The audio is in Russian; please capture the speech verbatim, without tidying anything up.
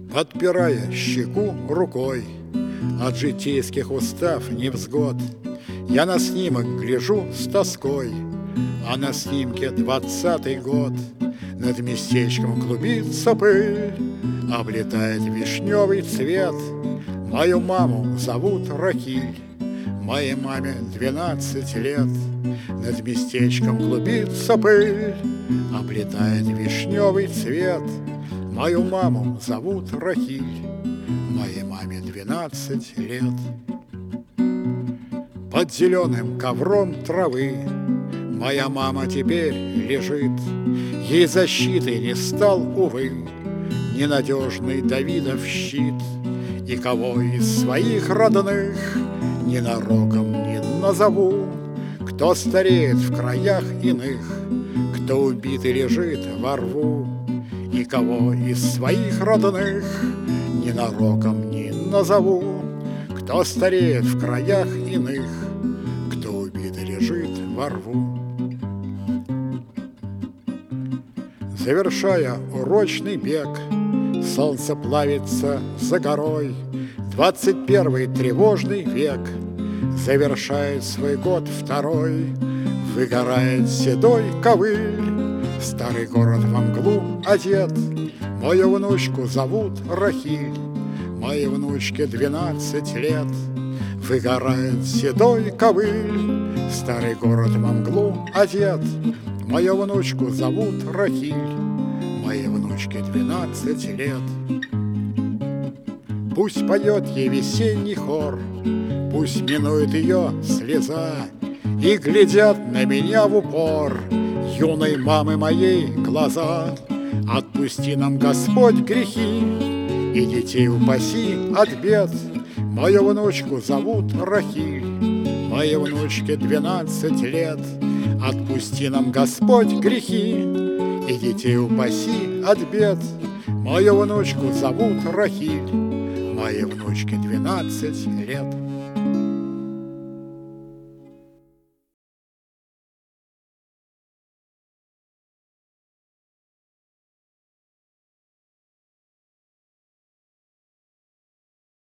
Подпирая щеку рукой от житейских устав невзгод, я на снимок гляжу с тоской, а на снимке двадцатый год. Над местечком клубится пыль, облетает вишневый цвет. Мою маму зовут Рахиль, моей маме двенадцать лет. Над местечком клубится пыль, облетает вишневый цвет. Мою маму зовут Рахиль, моей маме двенадцать лет. Под зеленым ковром травы моя мама теперь лежит. Ей защиты не стал, увы, ненадежный Давидов щит. И кого из своих родных ненароком не назову, кто стареет в краях иных, кто убитый лежит во рву. И кого из своих родных ненароком не назову, кто стареет в краях иных, кто убитый лежит во рву. Завершая урочный бег, солнце плавится за горой. Двадцать первый тревожный век завершает свой год второй. Выгорает седой ковыль, старый город во мглу одет. Мою внучку зовут Рахиль, моей внучке двенадцать лет. Выгорает седой ковыль, старый город во мглу одет. Мою внучку зовут Рахиль, моей внучке двенадцать лет. Пусть поет ей весенний хор, пусть минует ее слеза, и глядят на меня в упор юной мамы моей глаза. Отпусти нам, Господь, грехи, и детей упаси от бед. Мою внучку зовут Рахиль, моей внучке двенадцать лет. Отпусти нам, Господь, грехи, и детей упаси от бед. Мою внучку зовут Рахиль, моей внучке двенадцать лет.